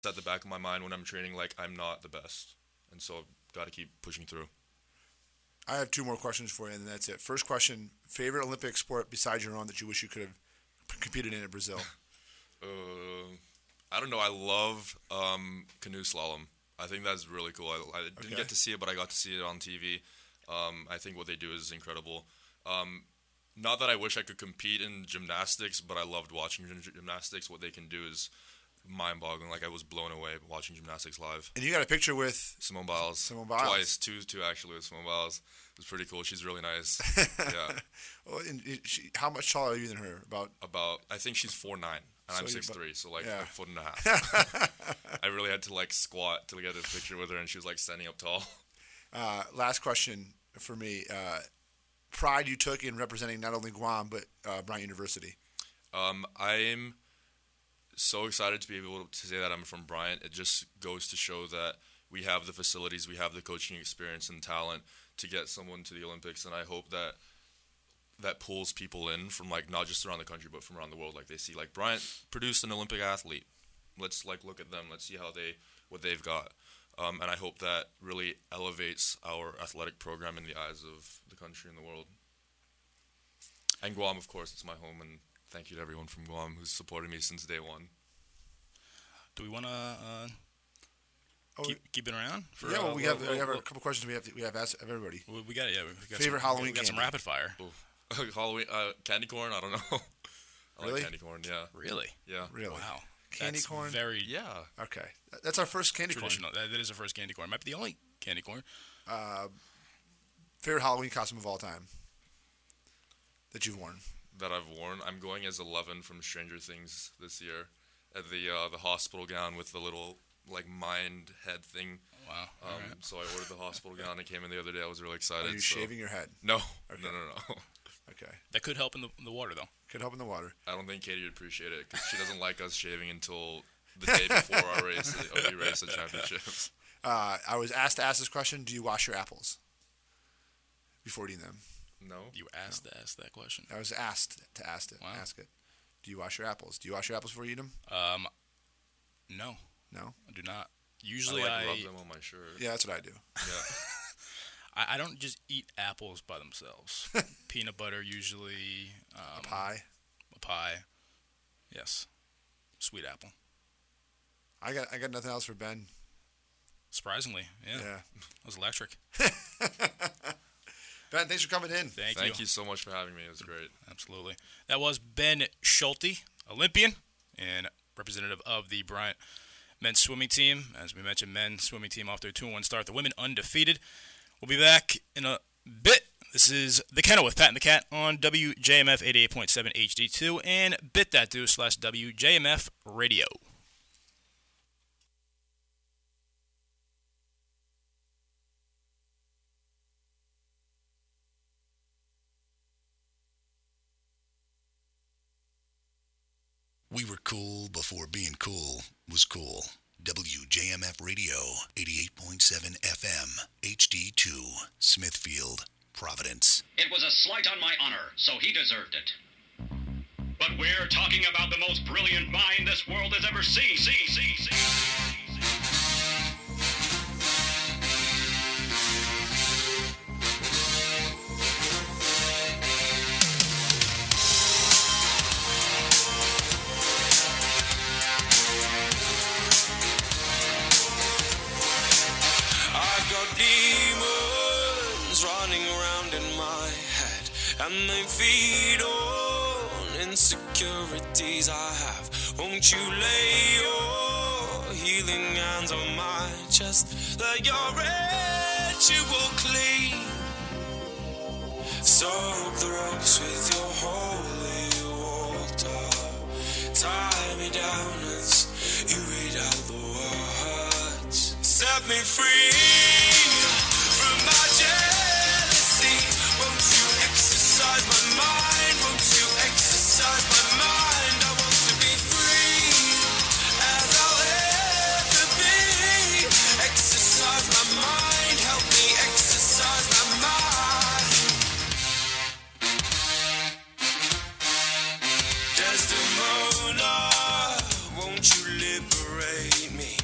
at the back of my mind when I'm training, like I'm not the best, and so I've got to keep pushing through. I have two more questions for you, and that's it. First question: favorite Olympic sport besides your own that you wish you could have competed in at Brazil? I don't know. I love canoe slalom. I think that's really cool. I didn't get to see it, but I got to see it on TV. I think what they do is incredible. Not that I wish I could compete in gymnastics, but I loved watching gymnastics. What they can do is mind-boggling. Like I was blown away watching gymnastics live. And you got a picture with Simone Biles. Simone Biles. Twice, two actually with Simone Biles. It was pretty cool. She's really nice. Yeah. Well, how much taller are you than her? About I think she's 4'9", and I'm 6'3", so like yeah. a foot and a half. I really had to like squat to get a picture with her, and she was like standing up tall. Last question for me. Pride you took in representing not only Guam but Bryant University. I'm so excited to be able to say that I'm from Bryant. It just goes to show that we have the facilities, we have the coaching experience and talent to get someone to the Olympics, and I hope that pulls people in from like not just around the country but from around the world. Like they see like Bryant produced an Olympic athlete. Let's like look at them. Let's see what they've got. And I hope that really elevates our athletic program in the eyes of the country and the world. And Guam, of course, it's my home, and thank you to everyone from Guam who's supported me since day one. Do we want to keep it around? Yeah, well, we have a couple questions we have asked everybody. We got it. Yeah, we got favorite Halloween we got candy. some rapid fire. Halloween candy corn. I don't know. I Really? like candy corn. Yeah. Really? Yeah. Really? Wow. Candy That's corn? Very Yeah. Okay. That's our first candy traditional. That is our first candy corn. Might be the only candy corn. corn. Favorite Halloween costume of all time that you've worn? That I've worn. I'm going as 11 from Stranger Things this year. At the hospital gown with the little like mind head thing. Wow. All right. So I ordered the hospital gown. It came in the other day. I was really excited. Are you shaving your head? No. Okay. No. Okay. That could help in the water though. Could help in the water. I don't think Katie would appreciate it because she doesn't like us shaving until the day before our race, the race at championships. I was asked to ask this question. Do you wash your apples before eating them? No. You asked to ask that question. I was asked to ask it. Wow. Ask it. Do you wash your apples? Do you wash your apples before you eat them? No. No. I do not. Usually I rub them on my shirt. Yeah, that's what I do. Yeah. I don't just eat apples by themselves. Peanut butter usually. A pie. A pie. Yes. Sweet apple. I got nothing else for Ben. Surprisingly, yeah. That was electric. Ben, thanks for coming in. Thank you so much for having me. It was great. Absolutely. That was Ben Schulte, Olympian and representative of the Bryant men's swimming team. As we mentioned, men's swimming team off their 2-1 start. The women undefeated. We'll be back in a bit. This is The Kennel with Pat and the Cat on WJMF 88.7 HD2 and bit.do/WJMF radio. We were cool before being cool was cool. WJMF Radio, 88.7 FM, HD2, Smithfield, Providence. It was a slight on my honor, so he deserved it. But we're talking about the most brilliant mind this world has ever seen. I've got demons running around in my head, and they feed on insecurities I have. Won't you lay your healing hands on my chest? Let your ritual clean. Soak the ropes with your holy water. Tie me down as you read out the words. Set me free from my jealousy. Won't you exercise my mind? Won't you exercise my mind? I want to be free as I'll ever be. Exercise my mind. Help me exercise my mind. Desdemona, won't you liberate me?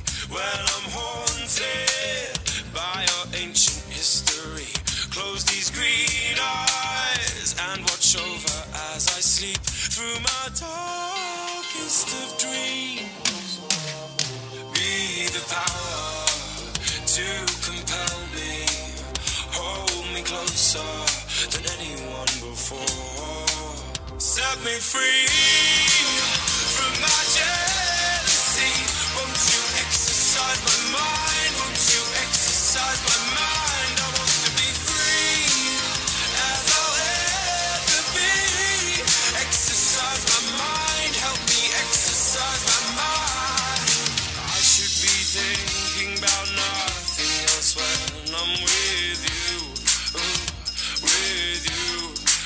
closer than anyone before. Set me free from my jealousy. Won't you exercise my mind? Won't you exercise my mind? I want to be free as I'll ever be. Exercise my mind, help me exercise my mind. I should be thinking about nothing else when I'm with you, with you.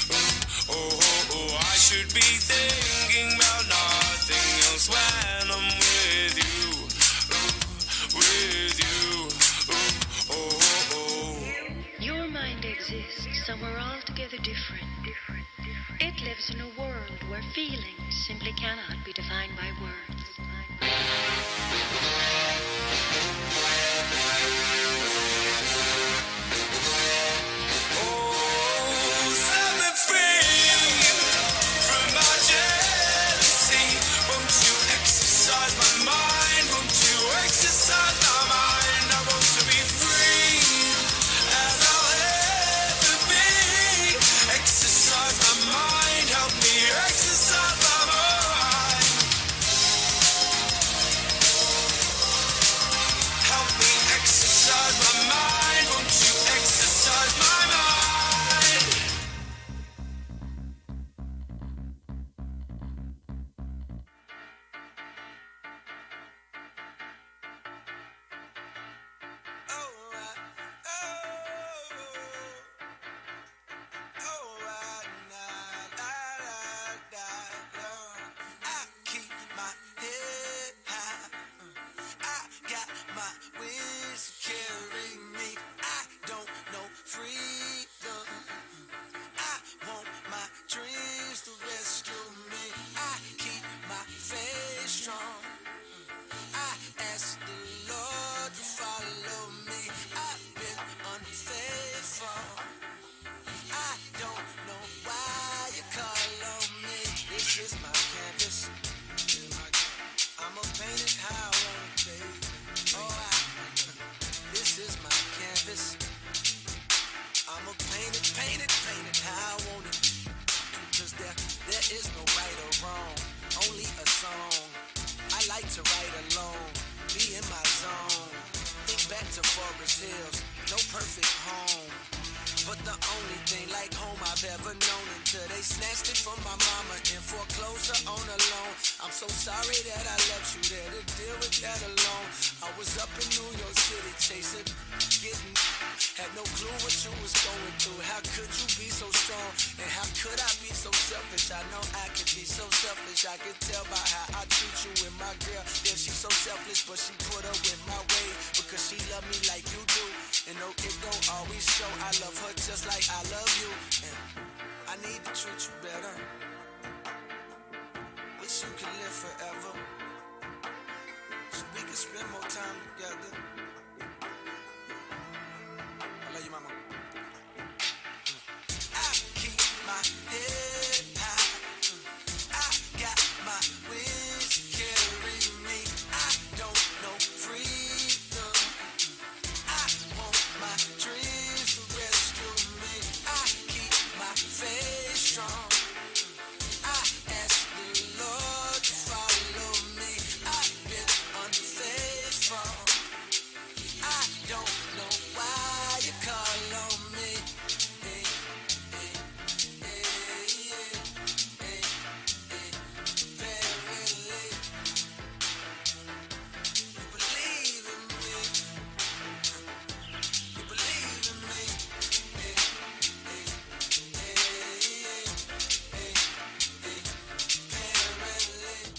I should be thinking about nothing else when I'm with you, with you. Your mind exists somewhere altogether different. It lives in a world where feelings simply cannot be defined by words. Oh, set me free from my jealousy. Won't you exercise my mind? Won't you exercise my mind? I want to be free as I'll ever be. Exercise my mind, help me exercise my mind. Help me exercise my mind. Won't you exercise my mind? I keep my head high. I got my wings to carry me. I don't know freedom. I want my dreams to rescue me. I keep my faith strong. I ask the Lord to follow me. I've been unfaithful. I don't know why you call on me. This is my canvas. I'ma paint it how I want it, babe. This is my canvas. I'ma paint it how I want it. 'Cause there is no right or wrong, only a song. I like to write alone, be in my zone. Think back to Forest Hills, no perfect home. But the only thing like home I've ever known until they snatched it from my mama and foreclosed her on a loan. I'm so sorry that I left you there to deal with that alone. I was up in New York City chasing, getting, had no clue what you was going through. How could you be so strong? And how could I be so selfish? I know I could be so selfish. I could tell by how I treat you with my girl. Yeah, she's so selfless, but she put her in my way because she love me like you do. And no, it don't always show. I love her just like I love you. And I need to treat you better. Wish you could live forever, so we can spend more time together. I love you, mama. I keep my head high. I got my wings to carry me. I don't know freedom. I want my dreams to rescue me. I keep my faith strong. I ask the Lord to follow me. I've been unfaithful. I don't know why you call on me. Hey, hey, hey, hey, hey, hey. Verily, you believe in me. You believe in me. Hey, hey, hey, hey, hey, hey. Verily.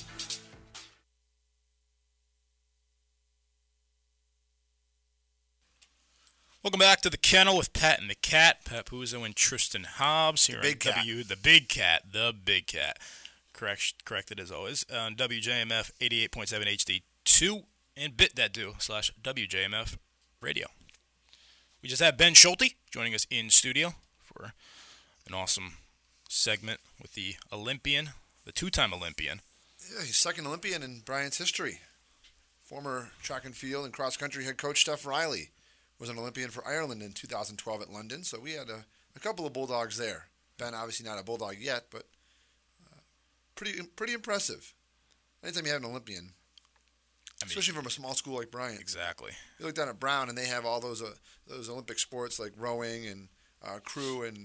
Welcome back to the Kennel with Pat and the Cat, Pat Puzo and Tristan Hobbs here Big on Cat. the Big Cat. Corrected as always on WJMF 88.7 HD2 and bit.do/WJMF radio. We just had Ben Schulte joining us in studio for an awesome segment with the Olympian, the two-time Olympian. Yeah, he's second Olympian in Bryant's history. Former track and field and cross country head coach Steph Riley was an Olympian for Ireland in 2012 at London. So we had a a couple of Bulldogs there. Ben, obviously not a Bulldog yet, but pretty impressive. Anytime you have an Olympian, especially from a small school like Bryant. Exactly. You look down at Brown, and they have all those Olympic sports like rowing and crew and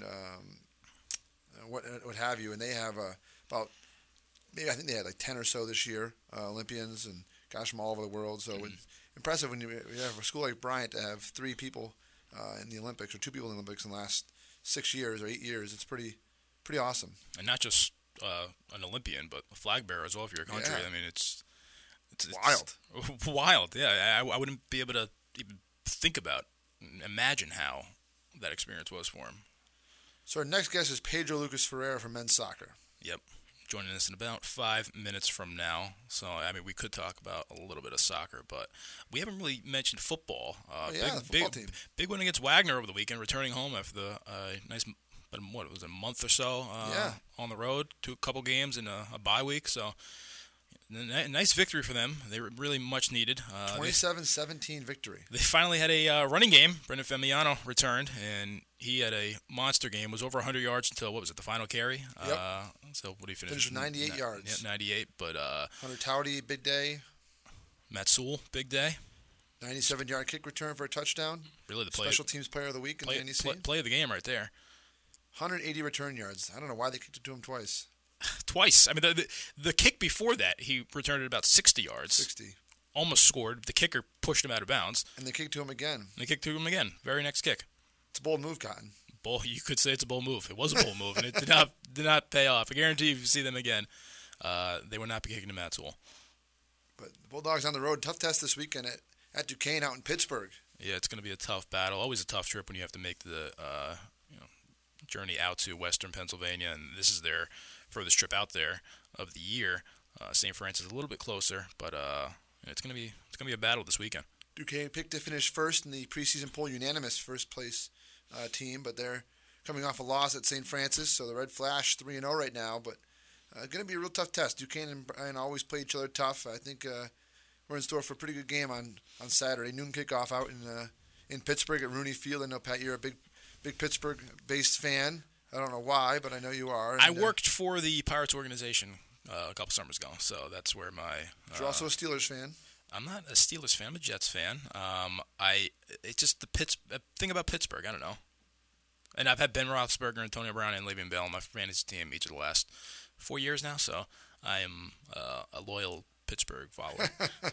what have you, and they have about maybe I think they had like 10 or so this year Olympians and guys from all over the world. So it's impressive when you have a school like Bryant to have 3 people in the Olympics or 2 people in the Olympics in the last 6 years or 8 years. It's pretty awesome. And not just an Olympian, but a flag bearer as well for your country. Yeah. I mean, it's Wild. Wild, yeah. I wouldn't be able to even think about, imagine how that experience was for him. So our next guest is Pedro Lucas Ferreira from men's soccer. Yep. Joining us in about 5 minutes from now. So, I mean, we could talk about a little bit of soccer, but we haven't really mentioned football. The football team. Big win against Wagner over the weekend, returning home after the nice, what was it, a month or so on the road, a couple games and a bye week. So, nice victory for them. They were really much needed. 27-17 victory. They finally had a running game. Brendan Femiano returned, and he had a monster game. Was over 100 yards until, what was it, the final carry? Yep. So what did he finish? Finished with 98 yards. Yeah, 98. But Hunter Towdy, big day. Matt Sewell, big day. 97-yard kick return for a touchdown. Really the Special teams player of the week in the NEC. Play of the game right there. 180 return yards. I don't know why they kicked it to him twice. Twice. I mean, the kick before that, he returned it about 60 yards. 60. Almost scored. The kicker pushed him out of bounds. And they kicked to him again. And they kicked to him again. Very next kick. It's a bold move, Cotton. You could say it's a bold move. It was a bold move, and it did not pay off. I guarantee if you see them again, they would not be kicking to Matt Sewell. But the Bulldogs on the road. Tough test this weekend at Duquesne out in Pittsburgh. Yeah, it's going to be a tough battle. Always a tough trip when you have to make the journey out to Western Pennsylvania, and this is their furthest trip out there of the year. St. Francis is a little bit closer, but it's going to be a battle this weekend. Duquesne picked to finish first in the preseason poll, unanimous first place team, but they're coming off a loss at St. Francis, so the Red Flash 3-0 right now, but going to be a real tough test. Duquesne and Bryan always play each other tough. I think we're in store for a pretty good game on Saturday. Noon kickoff out in Pittsburgh at Rooney Field. I know, Pat, you're a big Pittsburgh-based fan. I don't know why, but I know you are. I worked for the Pirates organization a couple summers ago, so that's where my... You're also a Steelers fan. I'm not a Steelers fan. I'm a Jets fan. It's just the thing about Pittsburgh. I don't know. And I've had Ben Roethlisberger, Antonio Brown, and Le'Veon Bell on my fantasy team each of the last 4 years now, so I am a loyal Pittsburgh follower.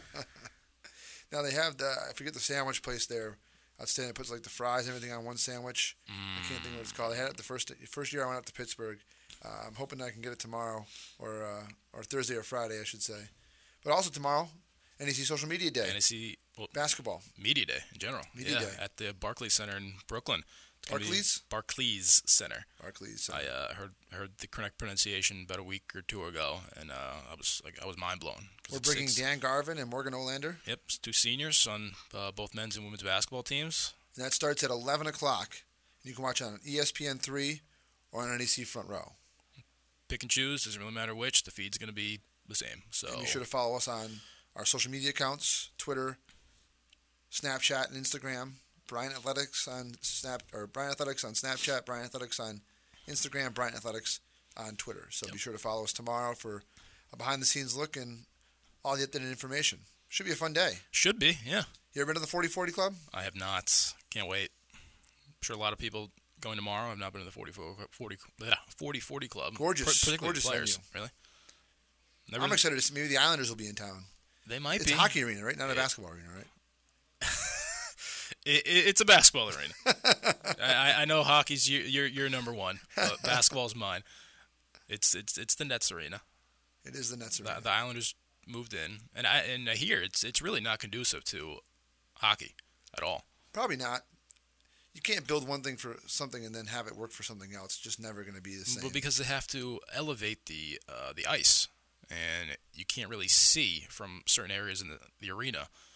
Now they have I forget the sandwich place there. Outstanding. It puts like the fries and everything on one sandwich. I can't think of what it's called. They had it the first year I went up to Pittsburgh. I'm hoping I can get it tomorrow or Thursday or Friday, I should say. But also tomorrow, NEC Social Media Day. NEC basketball. Media Day in general. Media Day. At the Barclays Center in Brooklyn. Barclays Center. Barclays Center. I heard the correct pronunciation about a week or two ago, and I was mind blown. We're bringing Dan Garvin and Morgan Olander. Yep, it's 2 seniors on both men's and women's basketball teams. And that starts at 11 o'clock. You can watch on ESPN3 or on NEC Front Row. Pick and choose. Doesn't really matter which. The feed's going to be the same. So and be sure to follow us on our social media accounts, Twitter, Snapchat, and Instagram. Bryant Athletics on Bryant Athletics on Snapchat, Bryant Athletics on Instagram, Bryant Athletics on Twitter. So Be sure to follow us tomorrow for a behind-the-scenes look and all the updated information. Should be a fun day. Should be, yeah. You ever been to the 40-40 Club? I have not. Can't wait. I'm sure a lot of people going tomorrow have not been to the 40-40 Club. Gorgeous. Gorgeous players. venue. Really? I'm excited to see. Maybe the Islanders will be in town. They might It's be. a hockey arena, right? Not a basketball arena, right? It's a basketball arena. I know hockey's your number one, but basketball's mine. It's the Nets arena. It is the Nets arena. The Islanders moved in, and I hear it's really not conducive to hockey at all. Probably not. You can't build one thing for something and then have it work for something else. It's just never going to be the same. But because they have to elevate the ice, and you can't really see from certain areas in the arena.